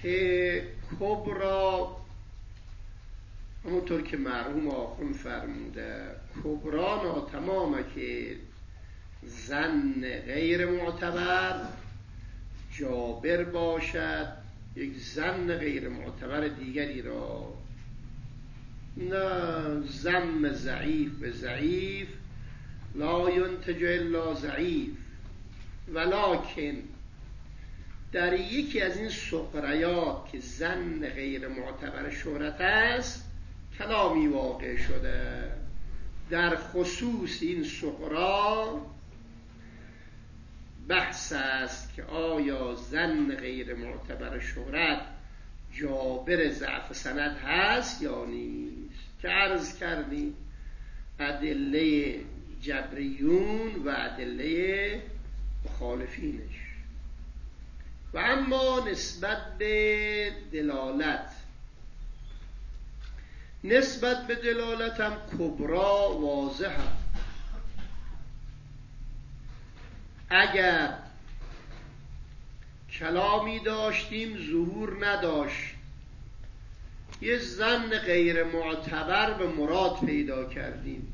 که کبرا همونطور که مرحوم آخوند فرموده کبرا ناتمامه که ظن غیر معتبر جابر باشد یک ظن غیر معتبر دیگری را، نه ضم ضعیف به ضعیف لا ینتج الا ضعیف، ولکن در یکی از این سغریات که ظن غیر معتبر شهرت است کلامی واقع شده. در خصوص این سغرا بحث است که آیا ظن غیر معتبر شهرت جابر ضعف سند هست یا نیست، که عرض کردیم ادله جبریون و ادله مخالفینش. و اما نسبت به دلالت، نسبت به دلالت هم کبرا واضح هم. اگر کلامی داشتیم ظهور نداشت، یه ظن غیر معتبر به مراد پیدا کردیم،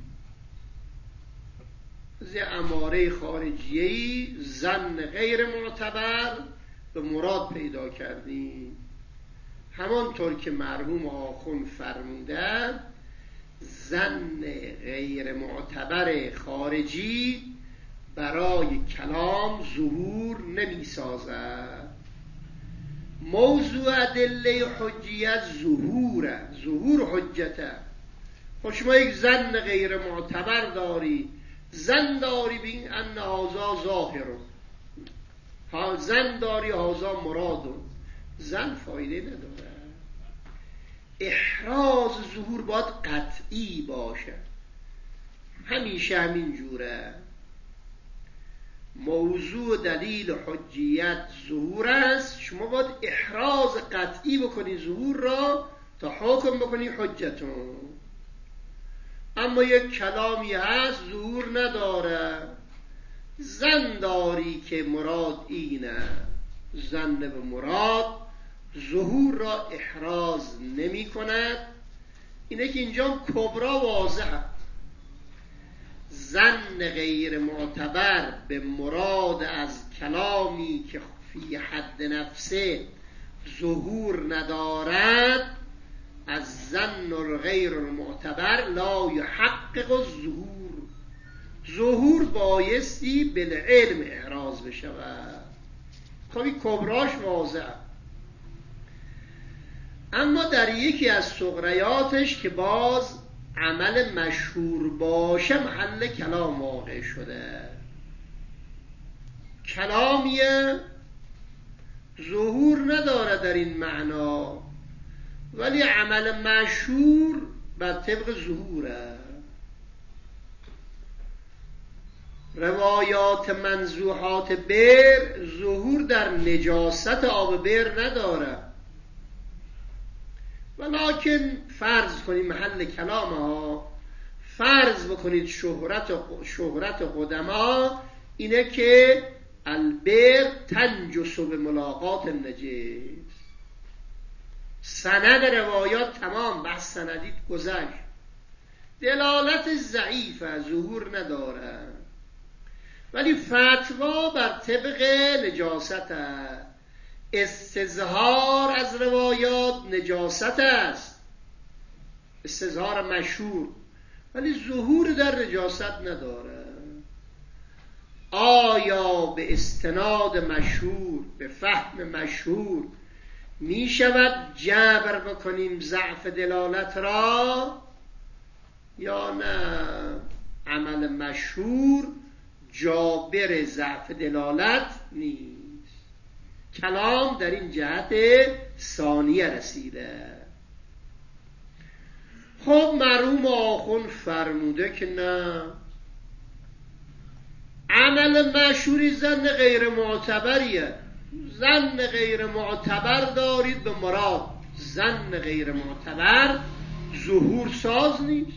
از یه اماره خارجیه‌ای ظن غیر معتبر به مراد پیدا کردیم، همانطور که مرحوم آخوند فرمودند ظن غیر معتبر خارجی برای کلام ظهور نمی سازد. موضوع ادله حجیت ظهور حجته. خب شما یک ظن غیر معتبر داری، ظن داری بین ان هذا ظاهر، ظن داری هذا مراد، ظن فایده نداره. احراز ظهور باید قطعی باشه، همیشه همین جوره. موضوع دلیل حجیت ظهور است، شما باید احراز قطعی بکنی ظهور را تا حکم بکنی حجتون. اما یک کلامی هست ظهور نداره، ظن داری که مراد اینه، ظن به مراد ظهور را احراز نمی کند. اینه که اینجا کبرا واضحه، ظن غیر معتبر به مراد از کلامی که فی حد نفسه ظهور ندارد از ظن غیر معتبر لا یحقق الظهور، ظهور بایستی بالعلم احراز بشود. خب این کبراش واضحه. اما در یکی از صغریاتش که باز عمل مشهور باشه محل کلام واقع شده، کلامیه ظهور نداره در این معنا ولی عمل مشهور بر طبق ظهوره. روایات منزوحات بئر ظهور در نجاست آب بئر نداره، ولکن فرض کنید محل کلام ها، فرض بکنید شهرت قدما اینه که البئر تنجس به ملاقات النجس. سند روایات تمام، بس سندیت گذشت، دلالت ضعیفه، ظهور نداره، ولی فتوا بر طبق نجاست است. استظهار از روایات نجاست است، استظهار مشهور، ولی ظهور در نجاست نداره. آیا به استناد مشهور، به فهم مشهور می شود جبر بکنیم ضعف دلالت را یا نه؟ عمل مشهور جابر ضعف دلالت نیست. کلام در این جهت ثانیه رسیده. خب مرحوم آخوند فرموده که نه، عمل مشهوری ظن غیر معتبریه، ظن غیر معتبر دارید به مراد، ظن غیر معتبر ظهور ساز نیست.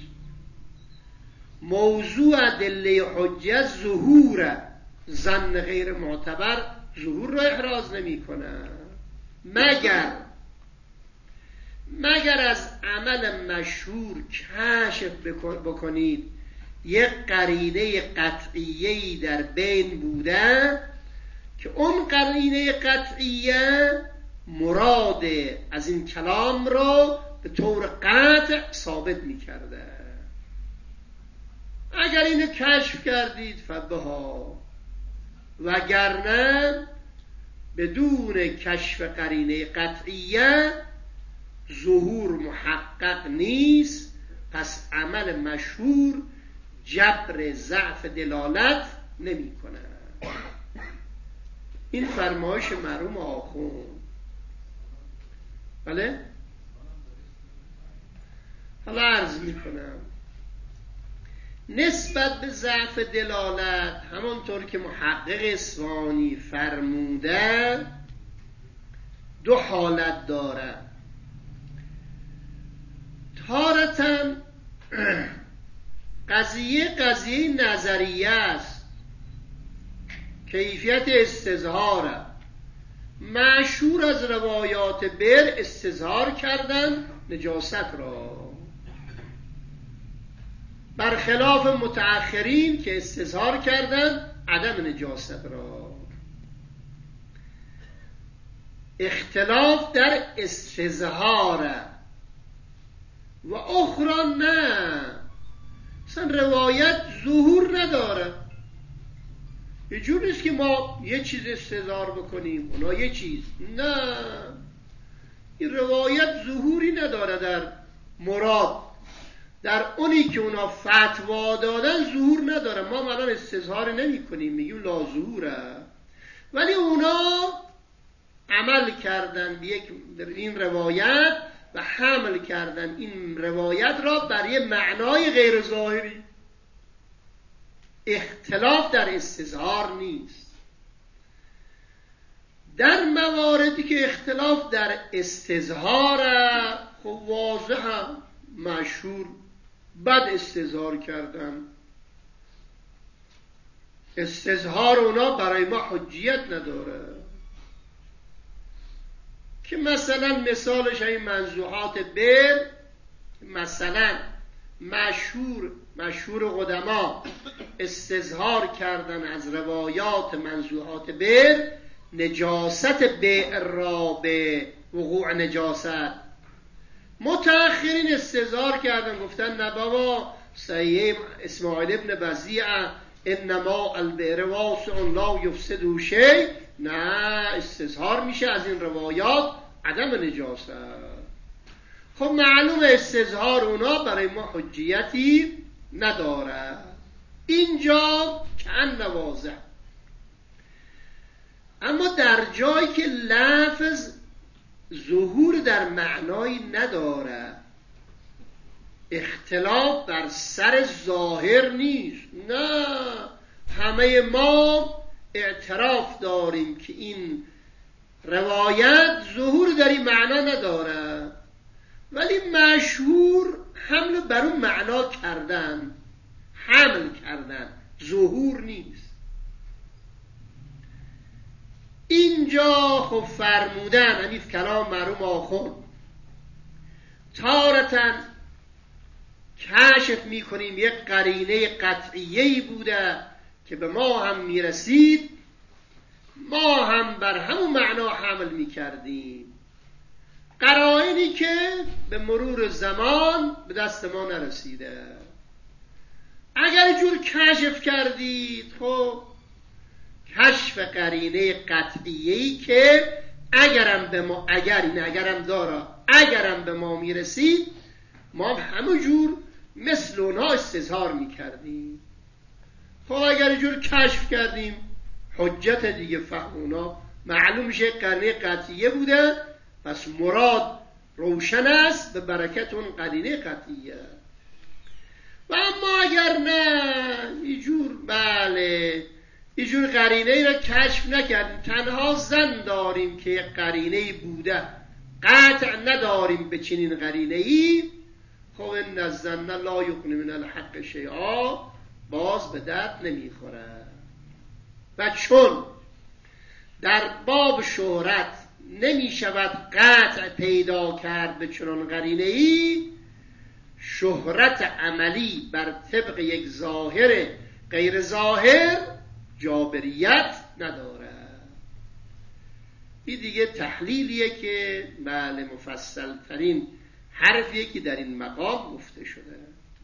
موضوع ادله حجت ظهوره، ظن غیر معتبر ظهور را احراز نمی کنه. مگر از عمل مشهور کشف بکنید یک قرینه قطعیه‌ای در بین بوده که اون قرینه قطعیه مراد از این کلام رو به طور قطع ثابت می کرده. اگر اینو کشف کردید فبها، وگرنه بدون کشف قرینه قطعیه ظهور محقق نیست. پس عمل مشهور جبر ضعف دلالت نمی کنه. این فرمایش مرحوم آخوند. بله؟ حالا عرض می کنم نسبت به ضعف دلالت همانطور که محقق اصفهانی فرموده دو حالت داره. تارةً قضیه نظریه است، کیفیت استظهاره. مشهور از روایات بر استظهار کردن نجاست را، برخلاف متأخرین که استظهار کردن عدم نجاست را. اختلاف در استظهاره و اخرى نه، اصلا روایت ظهور نداره. یه جور نیست که ما یه چیز استظهار بکنیم اونا یه چیز، نه، این روایت ظهوری نداره در مراد، در اونی که اونا فتوا دادن ظهور نداره. ما الان استظهار نمی کنیم، میگیم لا ظهوره، ولی اونا عمل کردن به این روایت و حمل کردن این روایت را برای معنای غیر ظاهری. اختلاف در استظهار نیست. در مواردی که اختلاف در استظهار خب واضح مشهور بد استظهار کردن، استظهار اونا برای ما حجیت نداره. که مثلا مثالش این منزوحات بر، مثلا مشهور قدما استظهار کردن از روایات منزوحات بر نجاست بئر را به وقوع نجاست. متأخرین استظهار کردن گفتن نه بابا، صحیح اسماعیل ابن بزیع انما البئر واسع لا یفسد شیء، نه، استظهار میشه از این روایات عدم نجاست. خب معلوم استظهار اونا برای ما حجیتی نداره. اینجا کأن واضح. اما در جایی که لفظ ظهور در معنایی نداره، اختلاف بر سر ظاهر نیست، نه، همه ما اعتراف داریم که این روایت ظهور در این معنا نداره، ولی مشهور حمل بر اون معنا کردن، حمل کردن، ظهور نیست. اینجا خب فرمودن حنیف کلام مرحوم آخوند تارةً کشف میکنیم یک قرینه قطعیه‌ای بوده که به ما هم میرسید، ما هم بر همون معنا حمل میکردیم، قرائنی که به مرور زمان به دست ما نرسیده. اگر جور کشف کردید، خب کشف قرینه قطعیه‌ای که اگرم به ما میرسید، ما همون جور مثل اونها استظهار میکردیم. خب اگر جور کشف کردیم حجت دیگه، فهم اونا معلوم میشه قرینه قطعیه بوده، پس مراد روشن است به برکت اون قرینه قطعیه. و اما اگر نه اینجور قرینه ای را کشف نکردیم، تنها زن داریم که یک قرینه بوده، قطع نداریم به چنین قرینه ای، خب ان الظن لا یغنی من الحق شیئا، باز به درد نمیخوره. و چون در باب شهرت نمی شود قطع پیدا کرد به چنان قرینه ای، شهرت عملی بر طبق یک ظاهر غیر ظاهر جابریت ندارد. این دیگه تحلیلیه که بله مفصل ترین حرفیه که در این مقام گفته شده.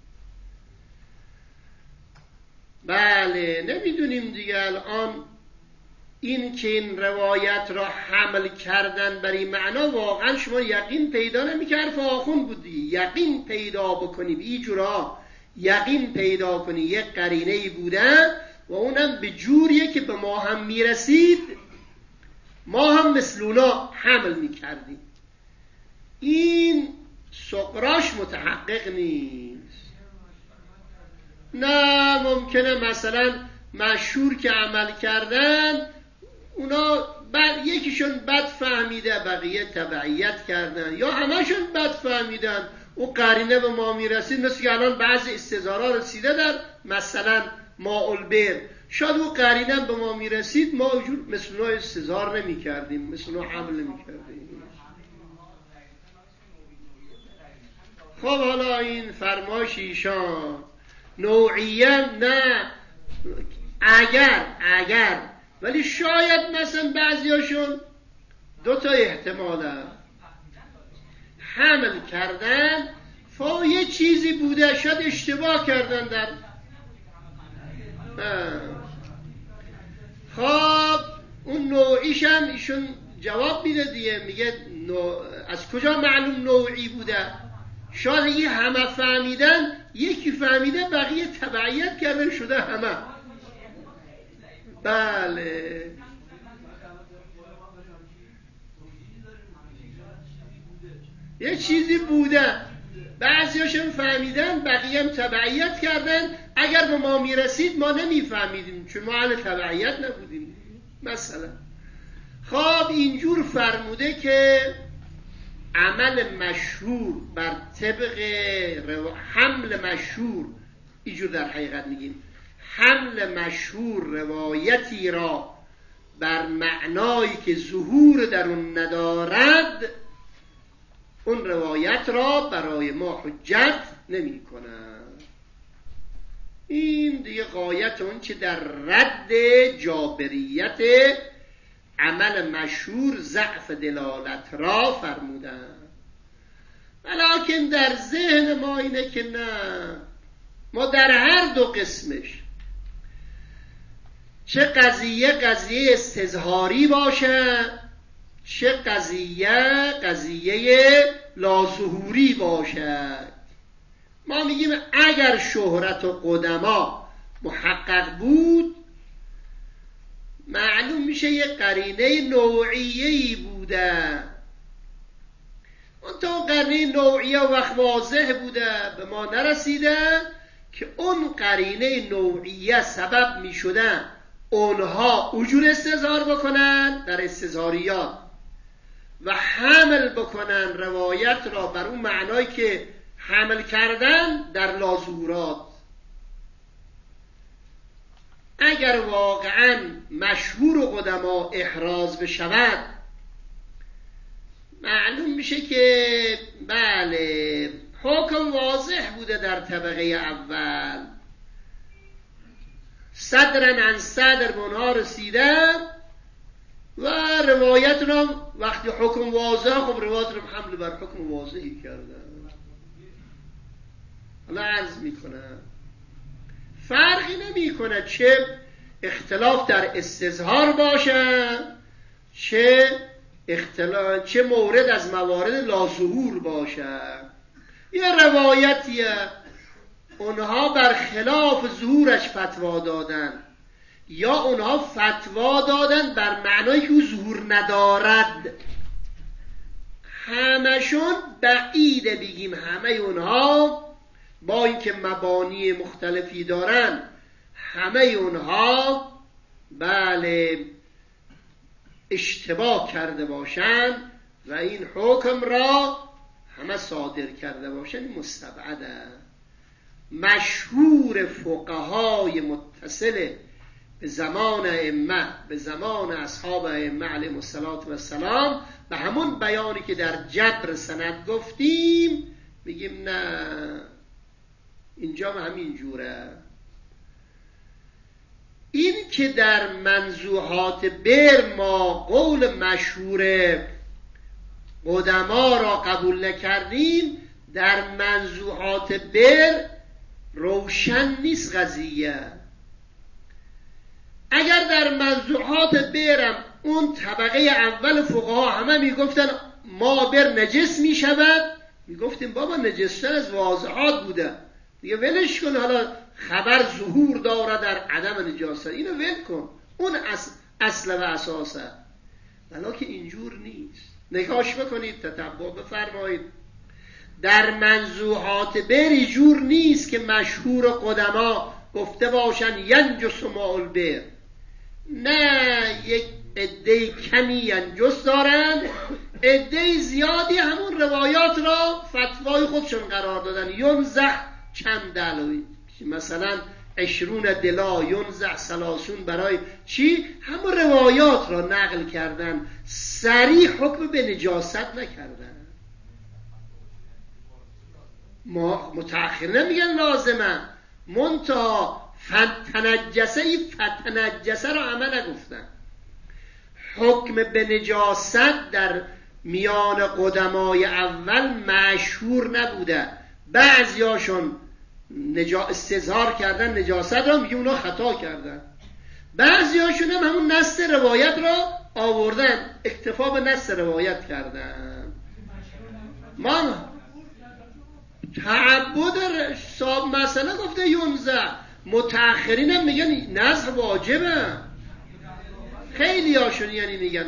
بله نمیدونیم دیگه الان این که این روایت را حمل کردن بر این معنا، واقعا شما یقین پیدا نمی‌کرد که آخون بودی، یقین پیدا بکنی به این جورا، یقین پیدا کنی یک قرینه‌ای بوده و اونم به جوریه که به ما هم میرسید، ما هم مثل اونا حمل میکردیم. این سقراش متحقق نیست. نه ممکنه مثلا مشهور که عمل کردن اونا یکیشون بد فهمیده بقیه تبعیت کردن، یا همشون بد فهمیدن او قرینه به ما میرسید، مثل که الان بعضی استظهارا رسیده در مثلا ماء البر، شاید او قرینه به ما میرسید ما مثل اونا استظهار نمی کردیم، مثل اونا حمل نمی کردیم. خب حالا این فرمایش ایشان نوعیه نه، اگر ولی شاید مثلا بعضیاشون دو تا احتماله حمل کردن، یه چیزی بوده شاید اشتباه کردن در خب اون نوعیش هم ایشون جواب میده دیگه، میگه از کجا معلوم نوعی بوده؟ شاید یه همه فهمیدن، یکی فهمیده بقیه تبعیت کردن شده همه. بله یه چیزی بوده، بعضیاشون فهمیدن بقیه هم تبعیت کردن، اگر به ما میرسید ما نمیفهمیدیم چون ما اهل تبعیت نبودیم مثلا. خب اینجور فرموده که عمل مشهور بر طبق حمل مشهور، اینجور در حقیقت میگیم حمل مشهور روایتی را بر معنایی که ظهور در اون ندارد، اون روایت را برای ما حجت نمی کند. این دیگه غایت اون که در رد جابریت عمل مشهور ضعف دلالت را فرمودن. ولیکن در ذهن ما اینه که نه، ما در هر دو قسمش، چه قضیه استظهاری باشه، چه قضیه لازهوری باشد، ما میگیم اگر شهرت و قدما محقق بود معلوم میشه یه قرینه نوعیه‌ای بوده. اون تا قرینه نوعیه وقت واضح بوده به ما نرسیده که اون قرینه نوعیه سبب میشده اونها اجور استظهار بکنن در استظهاریات و حمل بکنن روایت را بر اون معنایی که حمل کردن در لازورات. اگر واقعا مشهور و قدما احراز بشود معلوم میشه که بله حکم واضح بوده در طبقه اول، صدرن عن صدر به اونها رسیده و روایت را وقتی حکم واضح، خب روایت را حمل بر حکم واضحی کردن. حالا عرض میکنم فرقی نمی کنه چه اختلاف در استظهار باشه، چه مورد از موارد لازهور باشه. یه روایتیه اونها بر خلاف ظهورش فتوا دادن، یا اونها فتوا دادن بر معنایی که او ظهور ندارد. همشون بعیده بگیم همه اونها با اینکه مبانی مختلفی دارن، همه اونها بله اشتباه کرده باشن و این حکم را همه صادر کرده باشن، مستبعده. مشهور فقهای متصل به زمان ائمه، به زمان اصحاب ائمه علیهم السلام، به همون بیانی که در جبر سند گفتیم، میگیم نه، اینجا همین جوره. این که در منزوحات بر ما قول مشهور قدما را قبول نکردیم، در منزوحات بر روشن نیست قضیه. اگر در منزوحات برم اون طبقه اول فقها همه میگفتن ما بر نجس میشود، میگفتیم بابا نجستر از واضحات بوده دیگه، ولش کن، حالا خبر ظهور داره در عدم نجاست، اینو ول کن، اون اصل و اساسه. ولی که اینجور نیست. نگاش بکنید، تتبع بفرمایید، در منزوحات بر جور نیست که مشهور قدما گفته باشن ینجس ماء البر. نه، یک عده کمی ینجس دارن، عده زیادی همون روایات را فتوای خودشون قرار دادن. ینزح چند دلوی، مثلا 20 دلا، ینزح 30 برای چی؟ همون روایات را نقل کردن، صریح حکم به نجاست نکردن. ما متأخر نمیگن لازمه، منتها فتنجسه را عمل نگفتن. حکم به نجاست در میان قدمای اول مشهور نبوده، بعضیاشون استظهار کردن نجاست را، میگه اونا خطا کردن، بعضیاشون هم همون نص روایت را آوردن، اکتفا به نص روایت کردن. ما تعبد صاحب مسئله گفته 11، متأخرین هم میگن نظر واجبه، خیلی هاشون یعنی میگن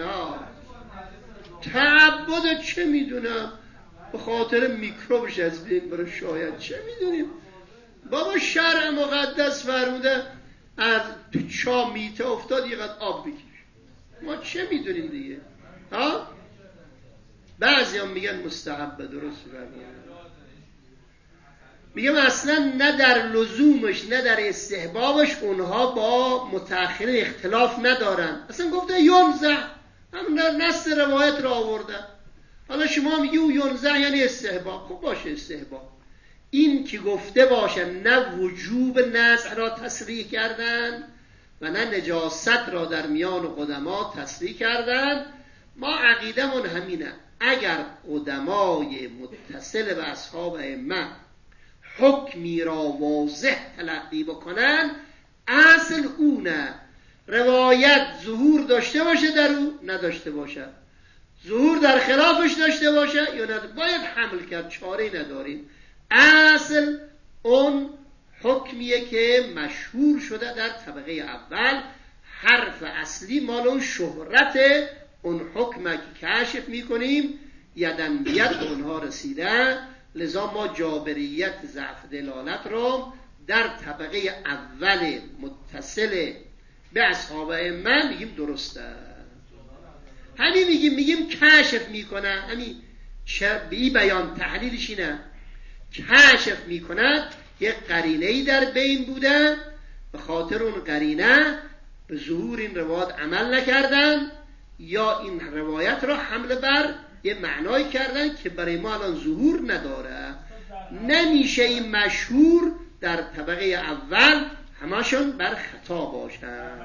تعبد چه میدونم، به خاطر میکروبش از بین بره، شاید چه میدونیم بابا، شرع مقدس فرموده از تو چا میته افتاد یقدر آب بگیر، ما چه میدونیم دیگه. بعضی هم میگن مستحبه، درست فرموده. میگم اصلا نه در لزومش نه در استحبابش اونها با متأخرین اختلاف ندارن، اصلا گفته 11، همون نص روایت را آورده. حالا شما میگی او 11 یعنی استحباب، خب باشه استحباب. این که گفته باشه نه وجوب نزع را تصریح کردن و نه نجاست را در میان قدما تصریح کردن، ما عقیدمون همینه. اگر قدمای متصل به اصحاب ائمه حکمی را واضح تلقی بکنن، اصل اونه، روایت ظهور داشته باشه در او نداشته باشه، ظهور در خلافش داشته باشه یا نداشته، باید حمل کرد، چاره نداریم. اصل اون حکمیه که مشهور شده در طبقه اول، حرف اصلی مال اون شهرت اون حکمه که کشف میکنیم، یدن بید اونها رسیده. لذا ما جابریت ضعف دلالت را در طبقه اول متصل به اصحاب ائمه میگیم درسته. همین میگیم کشف میکنه، همین بی بیان تحلیلش اینه، کشف میکنه یک قرینه‌ای در بین بوده، به خاطر اون قرینه به ظهور این روایت عمل نکردن یا این روایت را حمل بر یه معنایی کردن که برای ما الان ظهور نداره. نمیشه این مشهور در طبقه اول همشون بر خطا باشن.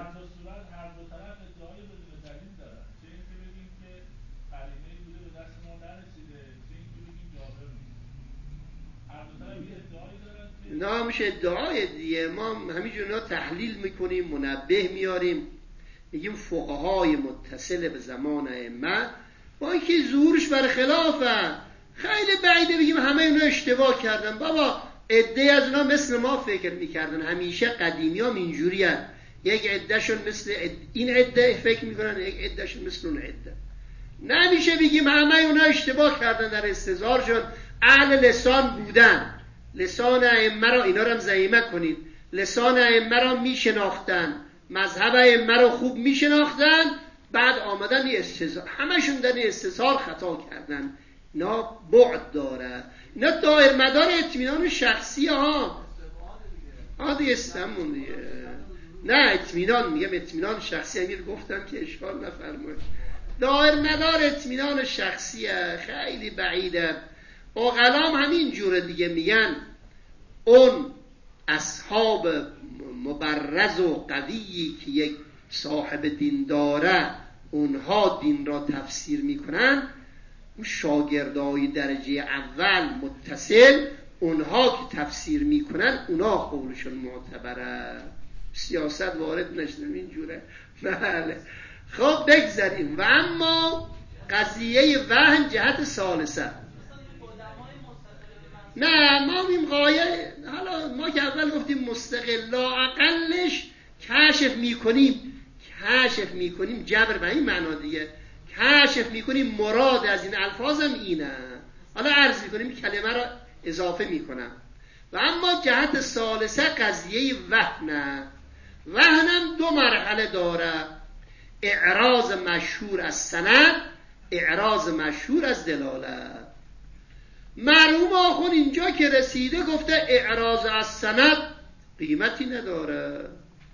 نه میشه ادعای دیگه، ما همینجور اینا تحلیل میکنیم، منبه میاریم، میگیم فقهای متصل به زمان ائمه با اینکه ظهورش بر خلافه، خیلی بعیده بگیم همه اینا اشتباه کردن. بابا عده از اونا مثل ما فکر میکردن، همیشه قدیمی هم اینجوری هست، یک عدهشون مثل این عده فکر میکنن، یک عدهشون مثل اون عده. نمیشه بگیم همه اونا اشتباه کردن در استظهارشون، اهل لسان بودن، لسان ائمه را، اینا رو هم زعیمه کنید، لسان ائمه را میشناختن، مذهب ائمه را خوب میشناختن، بعد آمدن استظهار، همشون در استظهار خطا کردن. اینا بعد داره، اینا دایر مدار اطمینان شخصی ها دیگه استمون دیگه. نه اطمینان میگم، اطمینان شخصی. امیر گفتم که اشکال نفرمایید. دایر مدار اطمینان شخصیه، خیلی بعیده. عقلام همین جوره دیگه، میگن اون اصحاب مبرز و قویی که یک صاحب دین داره اونها دین را تفسیر میکنن، اون شاگردای درجه اول متصل اونها که تفسیر میکنن اونا قولشون معتبره. سیاست وارد نشدم اینجوره. بله خب بگذاریم. و اما قضیه وهن جهت ثالثه. نه ما این قایه، حالا ما که اول گفتیم مستقل، لااقلش کشف میکنیم جبر به این معنا دیگه، کشف میکنیم مراد از این الفاظ هم اینه، حالا عرض میکنیم کلمه را اضافه میکنم. و اما جهت ثالثه قضیه وهنه. وهنم دو مرحله داره، اعراض مشهور از سند، اعراض مشهور از دلالت. مرحوم آخون اینجا که رسیده گفته اعراض از سند قیمتی نداره.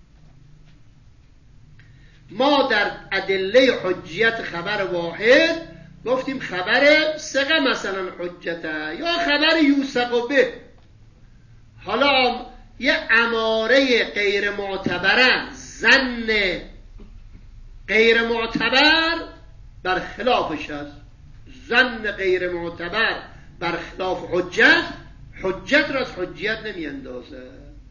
ما در ادله حجیت خبر واحد گفتیم خبر ثقه مثلا حجته یا خبر یوثق به. حالا یه اماره غیر معتبره، ظن غیر معتبر بر خلافش است. ظن غیر معتبر بر خلاف حجت، حجت را از حجیت نمی اندازه.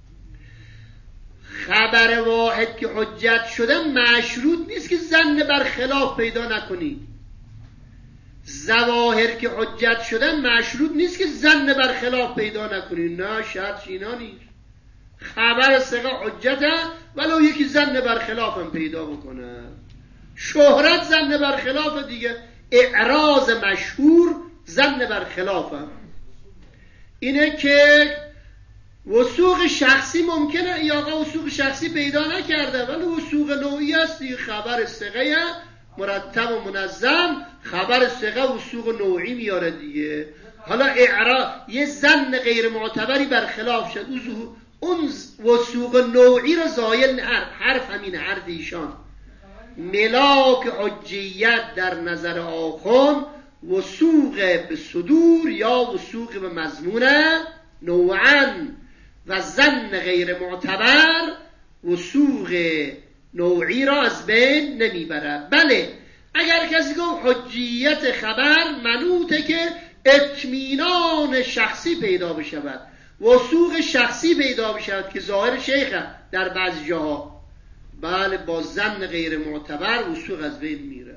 خبر واحد که حجت شده مشروط نیست که ظن بر خلاف پیدا نکنی. ظواهر که حجت شده مشروط نیست که ظن بر خلاف پیدا نکنی. نه شرط اینا نیست. خبر ثقه حجته ولو یکی ظن بر خلاف هم پیدا بکنه. شهرت ظن بر خلاف دیگه، اعراض مشهور ظن بر خلاف هم. اینه که وثوق شخصی ممکنه یا آقا وثوق شخصی پیدا نکرده ولی وثوق نوعی است دیگه. خبر ثقه مرتب و منظم، خبر ثقه وثوق نوعی میاره دیگه. حالا یه ظن غیر معتبری بر خلاف شد، اون وثوق نوعی رو زایل حرف همین حرف ایشان. ملاک حجیت در نظر آخون وثوق به صدور یا وثوق به مضمون نوعاً، و ظن غیر معتبر وثوق نوعی را از بین نمیبره. بله اگر کسی گفت حجیت خبر منوطه که اطمینان شخصی پیدا بشود، وثوق شخصی پیدا بشود که ظاهر شیخه در بعض جاها، بله با ظن غیر معتبر وثوق از بین میره.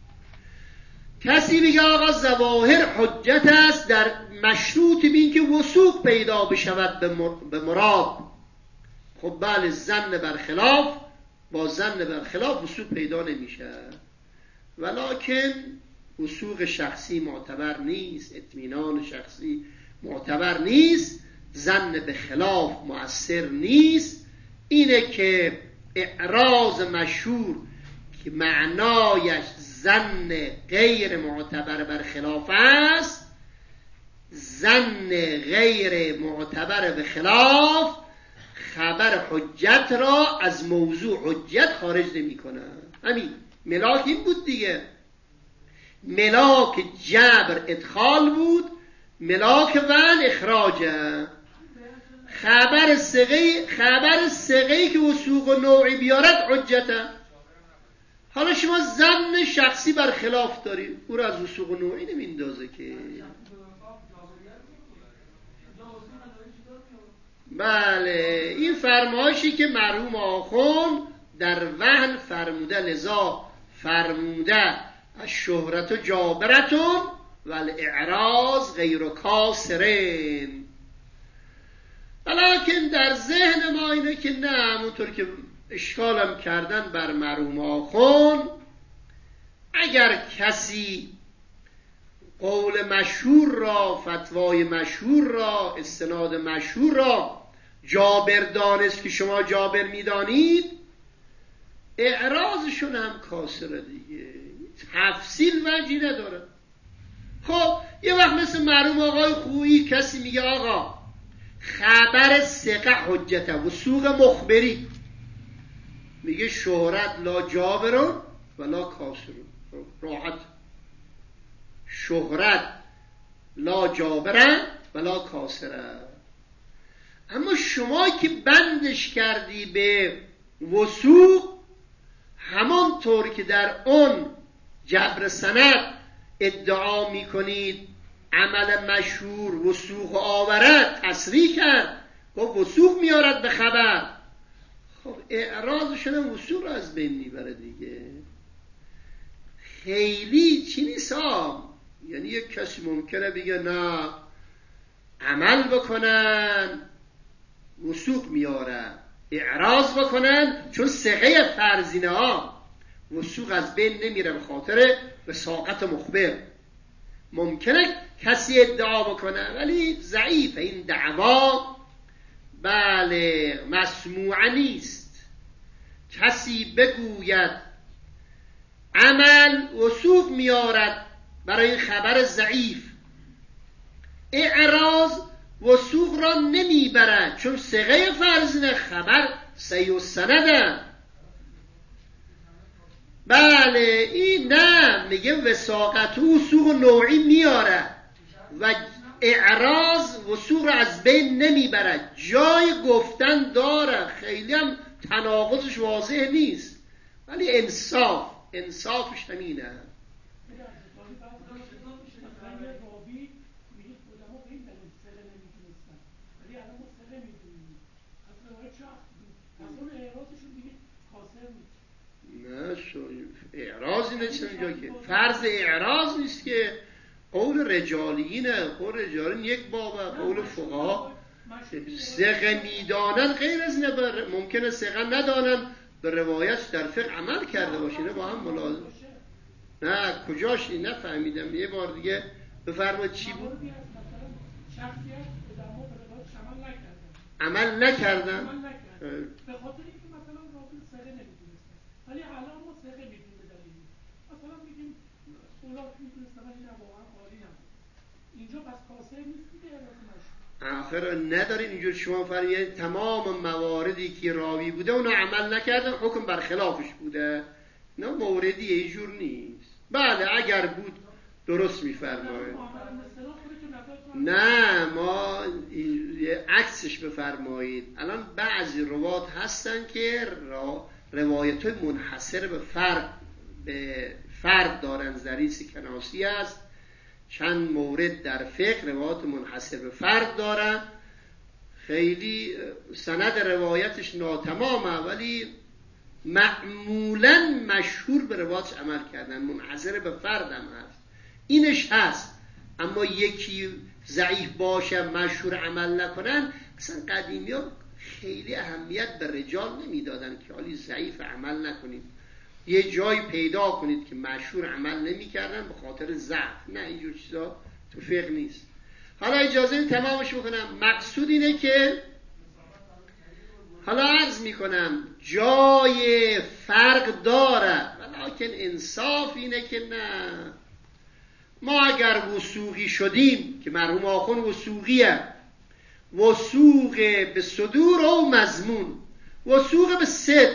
کسی بگه آقا ظواهر حجت است در مشروط بین که وثوق پیدا بشود به مراد. خب بله ظن برخلاف، با ظن برخلاف وثوق پیدا نمیشه، ولکن وثوق شخصی معتبر نیست، اطمینان شخصی معتبر نیست، ظن به خلاف مؤثر نیست. اینه که اعراض مشهور که معنایش ظن غیر معتبر بر خلاف است، ظن غیر معتبر به خلاف خبر حجت را از موضوع حجت خارج نمی کنه. همین ملاک این بود دیگه. ملاک جبر ادخال بود، ملاک ون اخراجه. خبر ثقه‌ای که وثوق نوعی بیارد حجته. حالا شما ظن شخصی بر خلاف دارید، او را از وثوق نوعی نمیندازه که. بله این فرمایشی که مرحوم آخون در وهن فرموده، لذا فرموده الشهرت جابرتون و الاعراض غیر کاسرین. ولیکن در ذهن ما اینه که نه، همونطور که اشکالم کردن بر مرحوم آخون، اگر کسی قول مشهور را، فتوای مشهور را، استناد مشهور را جابر دانست که شما جابر میدانید، اعراضشون هم کاسره دیگه، تفصیل وجهی نداره. خب یه وقت مثل مرحوم آقای خویی کسی میگه آقا خبر ثقه حجته، وثوق مخبری، میگه شهرت لا جابرون ولا کاسرون. راحت. شهرت لا جابرن ولا کاسرن. اما شما که بندش کردی به وثوق، همانطور که در اون جبر سند ادعا میکنید عمل مشهور وثوق آورد، تصریح کرد گفت وثوق میارد به خبر. خب اعراض شدن وثوق رو از بین میبره دیگه. خیلی چی نیست ها. یعنی یک کسی ممکنه بگه نه عمل بکنن وثوق میارن، اعراض بکنن چون صیغه فرضینه ها وثوق از بین نمیره به خاطر وثاقت مخبر. ممکنه کسی ادعا بکنه ولی ضعیف این دعوا. بله مسموع نیست. کسی بگوید عمل وثوق میارد برای خبر ضعیف، اعراض وثوق را نمیبرد چون صیغه فرضینه خبر صحیح السنده. بله این نه، میگه وثاقت وثوق نوعی میاره و اعراض وثوق را از بین نمیبرد. جای گفتن داره، خیلی هم تناقضش واضح نیست، ولی انصافش همینه. نه اعراضی نیست اینجا که فرض اعراض نیست که قول رجالیینه. قول رجالیین یک بابه، قول فقها ثقه میدانن غیر از اینه. ممکنه ثقه ندانن به روایت در فقه عمل کرده باشینه با هم ملازم. نه کجاش این نفهمیدم، یه بار دیگه بفرمایید چی بود؟ عمل نکردن به خاطر اینکه مثلا راوی ثقه نمیدونستن، ولی الان ما ثقه میدونیم به دلیلی مثلا میگیم اونا میدونستن ولی نه واقعا عالی نبود. اینجا پس کاسر نیست دیگه. آخر ندارین اینجور شما فرمایید تمام مواردی که راوی بوده اونا عمل نکردن حکم بر خلافش بوده. نه موردی اینجور نیست. بله اگر بود درست میفرمایید. نه ما عکسش بفرمایید. الان بعضی روات هستن که روایت های منحصر به فرد دارن. ظریف کناسی است، چند مورد در فقه روایت منحصر به فرد دارن. خیلی سند روایتش ناتمامه ولی معمولا مشهور به روایتش عمل کردن، منحصر به فرد هم هست، اینش هست. اما یکی ضعیف باشه مشهور عمل نکنن، اصلا قدیمی ها خیلی اهمیت به رجال نمیدادن که حالی ضعیف عمل نکنید. یه جای پیدا کنید که مشهور عمل نمی کردن به خاطر ضعف. نه اینجور چیزا تو فقه نیست. حالا اجازه تمامش بکنم. مقصود اینه که حالا عرض میکنم جای فرق داره، ولیکن انصاف اینه که نه، ما اگر وثوقی شدیم که مرحوم آخون وثوقیه، وثوق به صدور و مضمون، وثوق به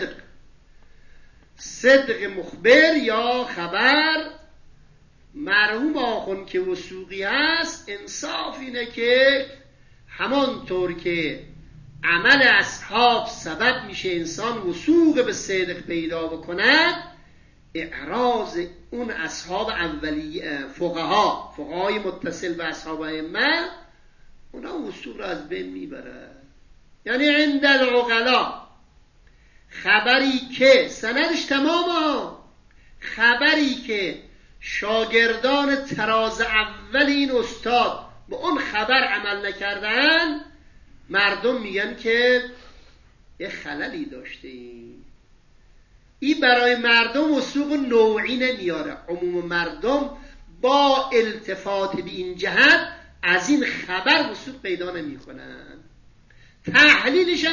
صدق مخبر یا خبر، مرحوم آخون که وثوقی هست، انصاف اینه که همانطور که عمل اصحاب سبب میشه انسان وثوق به صدق پیدا بکند، اعراض اون اصحاب اولی فقهای متصل به اصحاب ائمه، اونا وثوق را از بین میبره. یعنی عند العقلا خبری که سندش تمامه، خبری که شاگردان طراز اول این استاد به اون خبر عمل نکردن، مردم میگن که یه خللی داشته این برای مردم وثوق نوعی نمیاره. عموم مردم با التفات به این جهت از این خبر وثوق پیدا نمی کنن. تحلیلش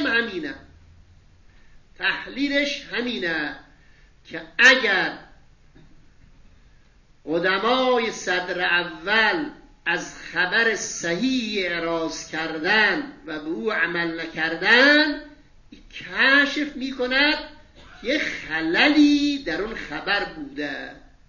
همینه که اگر قدمای صدر اول از خبر صحیح اعراض کردن و به او عمل نکردن، کشف می کند یه خللی در اون خبر بوده،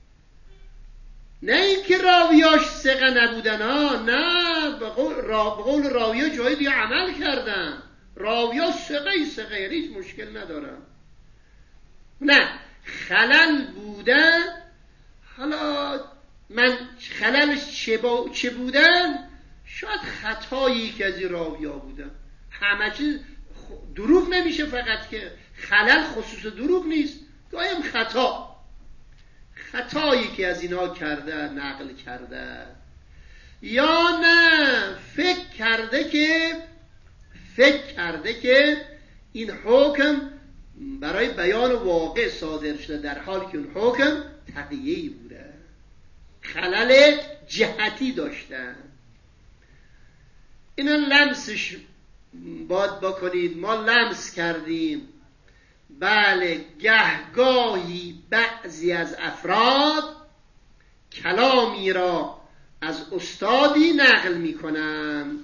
نه اینکه راویاش ثقه نبودن ها، نه، به قول راویا جایی دیگه عمل کردن، راویا ثقه هیچ مشکل ندارن، نه خلل بوده. حالا من خللش چه بودن؟ شاید خطایی که از این راویا بودن، همه چیز دروغ نمیشه، فقط که خلل خصوص دروغ نیست، گاهی خطایی که از اینا کرده نقل کرده، یا نه فکر کرده که این حکم برای بیان واقع صادر شده، در حالی که اون حکم تقیه‌ای بوده، خلل جهتی داشتن. اینا لمسش باید بکنید، ما لمس کردیم. بله، گهگاهی بعضی از افراد کلامی را از استادی نقل می کنند،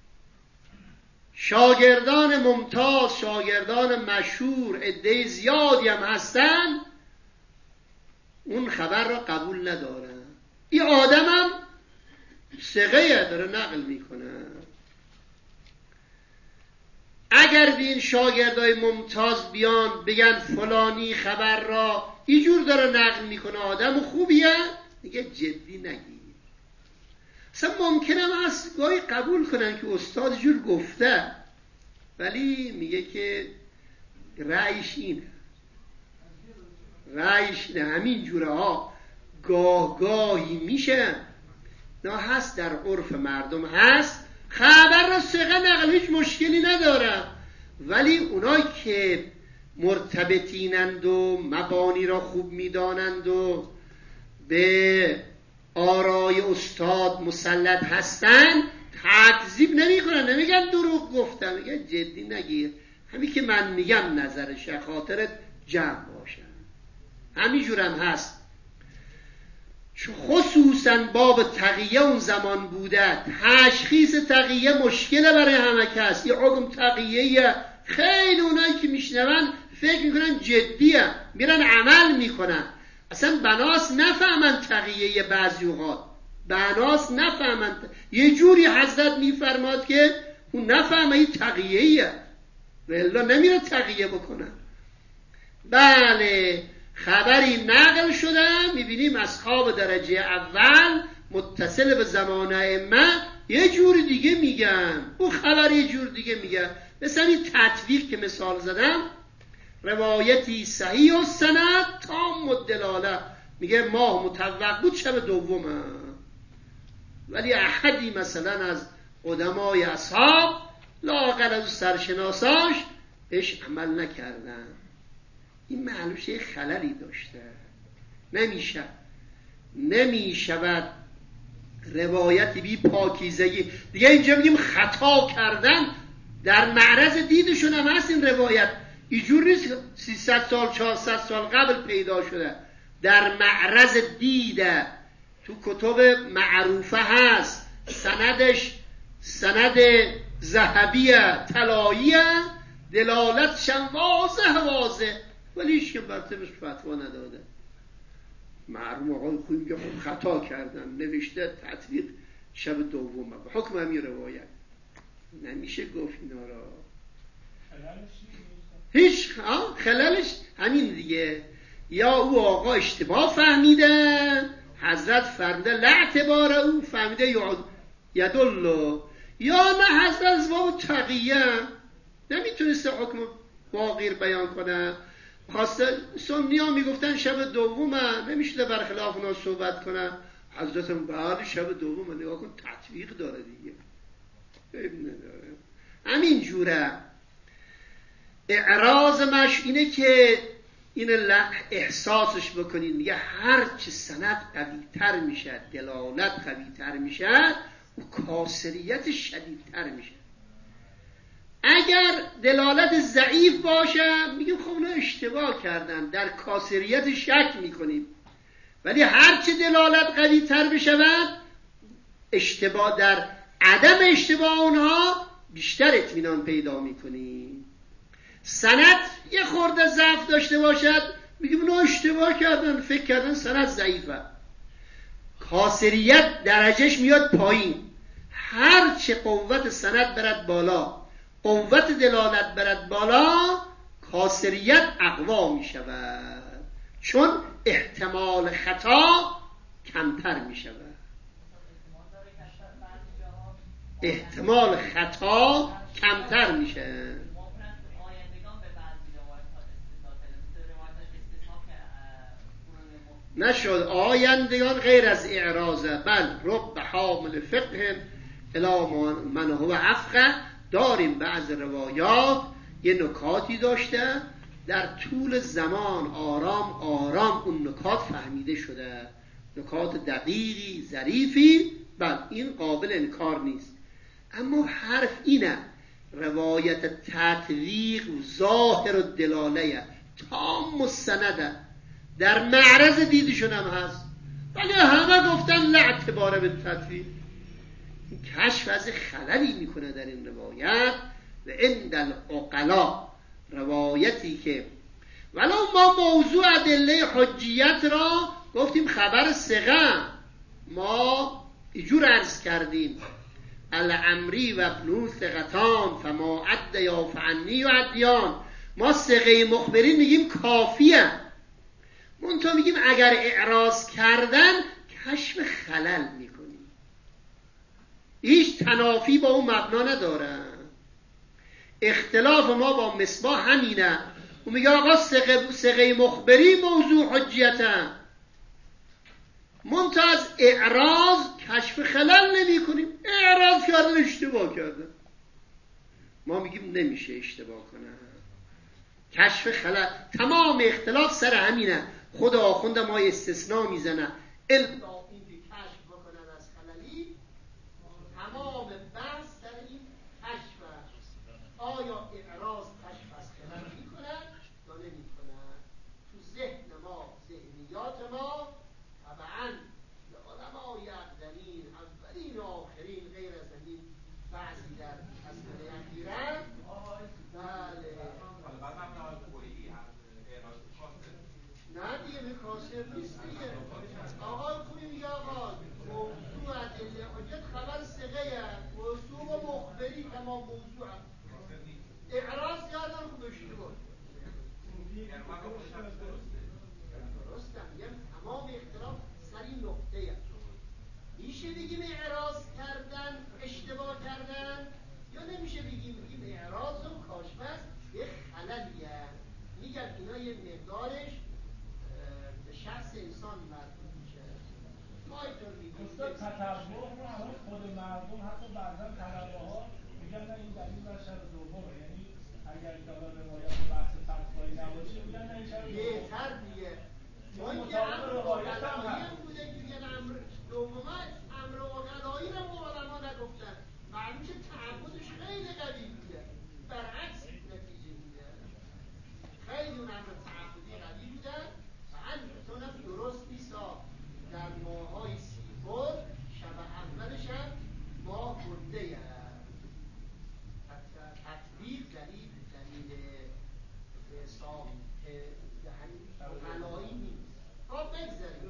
شاگردان ممتاز، شاگردان مشهور، عده زیادی هم هستن، اون خبر را قبول ندارن. این آدم هم ثقه داره نقل میکنه. اگر این شاگردای ممتاز بیان بگن فلانی خبر را اینجور داره نقل میکنه، آدم خوبیه، دیگه جدی نگیر. اصلا ممکنه هست گاهی قبول کنن که استاد جور گفته، ولی میگه که رأیش اینه، همین جوره ها گاهی میشه، نه هست در عرف مردم هست، خبر را ثقه نقل هیچ مشکلی نداره، ولی اونایی که مرتبطینند و مبانی را خوب میدانند و به آرای استاد مسلط هستن تکذیب نمی کنن، نمیگن دروغ گفتم، میگن جدی نگیر، همین که من میگم نظرش خاطرت جمع باشه. همینجورم هست، خصوصا باب تقیه اون زمان بوده، تشخیص تقیه مشکله برای همه کس. یه حکم تقیه خیلی اونایی که میشنون فکر میکنن جدیه، میرن عمل میکنن، اصلا بناس نفهمن تقیه، بعضی اوقات بناس نفهمن، یه جوری حضرت میفرماد که اون نفهمه این تقیه‌ایه، والله نمیره تقیه بکنن. بله، خبری نقل شده، میبینیم اصحاب درجه اول متصل به زمان ائمه یه جور دیگه میگن، اون خبر یه جور دیگه میگن. مثلا این تطویق که مثال زدم، روایتی صحیح و سند تام الدلاله، میگه ماه مطوق بود شب دومه، ولی احدی مثلا از قدمای اصحاب لااقل از سرشناساش بهش عمل نکردن. این معلومش یه خللی داشته، نمیشود روایتی بی پاکیزگی. دیگه اینجا میگیم خطا کردن، در معرض دیدشون هم هست این روایت، اینجور نیست 300 سال 400 سال قبل پیدا شده، در معرض دیده، تو کتب معروفه هست، سندش سند ذهبیه طلاییه، دلالتش هم واضح، ولی هیچ که مرتبش فتوا نداده. معلوم آقای خوبی میگه خطا کردن، نوشته تطبیق شب دومه، حکم همین روایت نمیشه گفت اینا را. هیچ خلالش همین دیگه، یا او آقا اشتباه فهمیده، حضرت فرموده لاعتبار او، فهمیده یدالله، یا نه حضرت از باب تقیه نمیتونسته حکم واقعی بیان کنه، خواسته. سنی ها میگفتن شب دومه، نمیشده برخلاف اونا صحبت کنه. حضرت هم بعد شب دومه، نگاه کن تطبیق داره دیگه، همین جوره. اعراض مش اینه که این احساسش بکنید، میگه هرچه سند قوی تر میشه، دلالت قوی تر میشه، و کاسریت شدیدتر میشه. اگر دلالت ضعیف باشه میگیم خب اونا اشتباه کردن، در کاسریت شک میکنیم، ولی هرچه دلالت قوی تر بشود، اشتباه در عدم اشتباه اونها بیشتر اطمینان پیدا میکنیم. سند یه خورده ضعف داشته باشد میگیم اونا اشتباه کردن، فکر کردن سند ضعیفه. کاسریت درجهش میاد پایین. هر چه قوت سند برد بالا، قوت دلالت برد بالا، کاسریت اقوا می شود، چون احتمال خطا کمتر می شود. احتمال خطا کمتر میشه. نشد آیندگان غیر از اعراضه، بل رب حامل فقه الی من هو افقه. داریم بعض روایات یه نکاتی داشته، در طول زمان آرام آرام اون نکات فهمیده شده، نکات دقیقی ظریفی، بل این قابل انکار نیست. اما حرف اینه روایت تطویق ظاهر و دلاله تام مستنده، در معرض دیدشون هم هست، ولی همه گفتن لا اعتبار به تطویق. کشف از خللی میکنه در این روایت. و عند العقلا روایتی که ولو ما موضوع ادله حجیت را گفتیم خبر ثقه، ما ایجور عرض کردیم الامری و ابنو ثقتان فما عد یا فعنی و عدیان. ما ثقه مخبرین میگیم کافیه، منتها میگیم اگر اعراض کردن کشف خلل میکنیم، هیچ تنافی با اون مبنا نداره. اختلاف ما با مصباح همینه، و میگه آقا ثقه مخبری موضوع حجیته، منتها از اعراض کشف خلل نمی کنیم. اعراض کردن اشتباه کردن، ما میگیم نمیشه اشتباه کنن، کشف خلل. تمام اختلاف سر همینه. خود آخوند ما استثناء میزنه، علم این که کشف بکنن از خللی، تمام بحث سر این کشف است. آیا اعراض کشف از خلل میکنن یا نمیکنن؟ تو ذهن ما، ذهنیات ما طبعاً به علمای اقدمین اولین و آخرین غیر از این بعضی در مسئله اخیرن. بله نه دیگه مکاسب نیست دیگه. آقای خوبی میگه آقا موضوع ادله حجت خبر ثقه موضوع و مخبری که ما موضوع اعراض کردن رو اشتباه درسته. میگم تمام اختلاف سر این نقطه میشه بگیم اعراض کردن اشتباه کردن یا نمیشه بگیم اعراض و کاشف یه خللیه. میگم اینا یه مقدارش به شخص انسان مربوط میشه. ما اینطور میگیم تطبع رو خود مردم حتی بعضا طلبه ها میگن نه این دلیل بر شر دومه، یعنی اگر کلا روایت بحث فتوایی نباشه میگن نه این شر دومه بهتر دیگه. ما اینکه امر اقلایی بوده که میگن امر دومه، امر اقلایی رو علما نگفتن، معلوم میشه تعبدش خیلی قوی بوده، برعکس نتیجه میده. خیلی اون امر تعبدی قوی بوده و همینطور هم درست نیست. در ماهای سیخور شب اولش هم ماه برده تطبیق دلیل به حساب که غلایی نیست. خب بگذاریم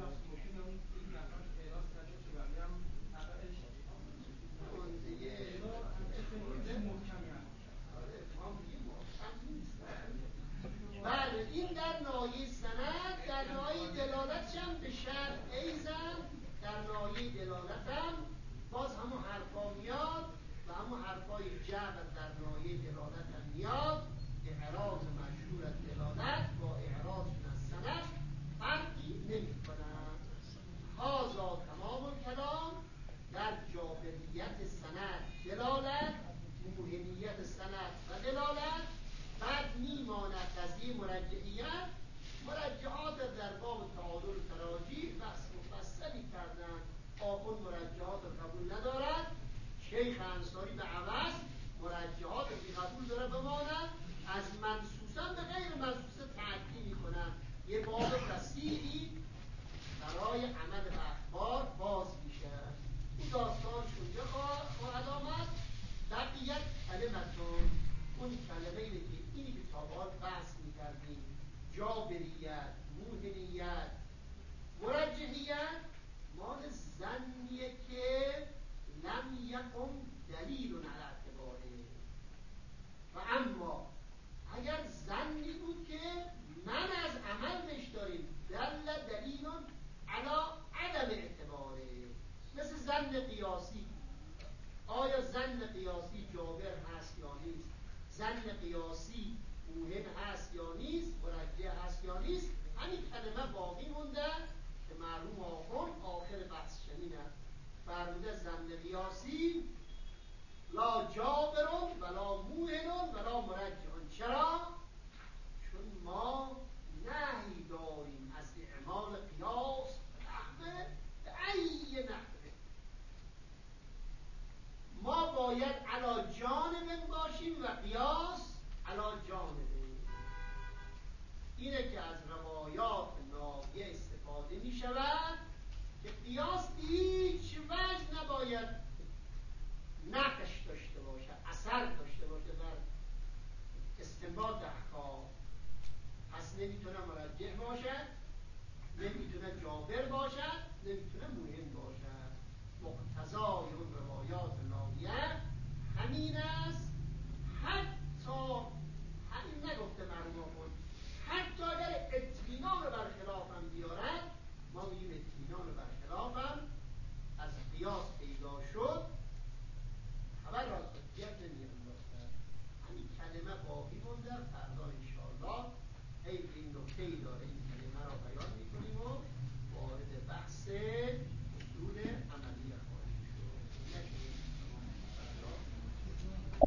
بله این در ناحیه سند. در ناحیه دلالتش هم به شرط ایزن، در ناحیه دلالت هم باز همون حرفا میاد و همون حرفای جبر در ناحیه دلالت هم میاد. اعراض مشهور از دلالت با اعراض از سند فرقی نمی کنن. هازا تمام کلام در جابریت سند دلالت، موهمیت سند و دلالت. بعد میماند قضیه مرجعیت. مرجعات در باب تعادل تراجیح بحث مفصلی کردن، آخوند مرجعات رو قبول ندارد، شیخ انصاری به عوض مرجعات رو قبول داره بماند، از منصوصا به غیر منصوص زن قیاسی موهن هست یا نیست، مرجع هست یا نیست، همین کلمه باقی مونده که معلوم آخر بحث چنینه. فرموده زن قیاسی لا جابرون ولا موهنون ولا مرجعون. چرا؟ چون ما نهی داریم از اعمال قیاس نحوه به ای نحوه. ما باید علا جانب باشیم و قیاس علا جانب. اینه که از روایات ناقیه استفاده می شود که قیاس هیچ وجه نباید نقش داشته باشه، اثر داشته باشه در استنباط احکام. پس نمیتونه مرجع باشد، نمیتونه جابر باشد، نمیتونه موهن باشد. مقتضای اون روایات ناقیه همین است. حتی همین نگفته مرموم کن، حتی اگر اطمینان برخلاف هم بیارد، ما میگیم اطمینان برخلاف هم از قیاس پیدا شد، خبر را حجت نمی‌انداختن. همین کلمه باقی مونده. فردا انشاءالله این نکته‌ای داره.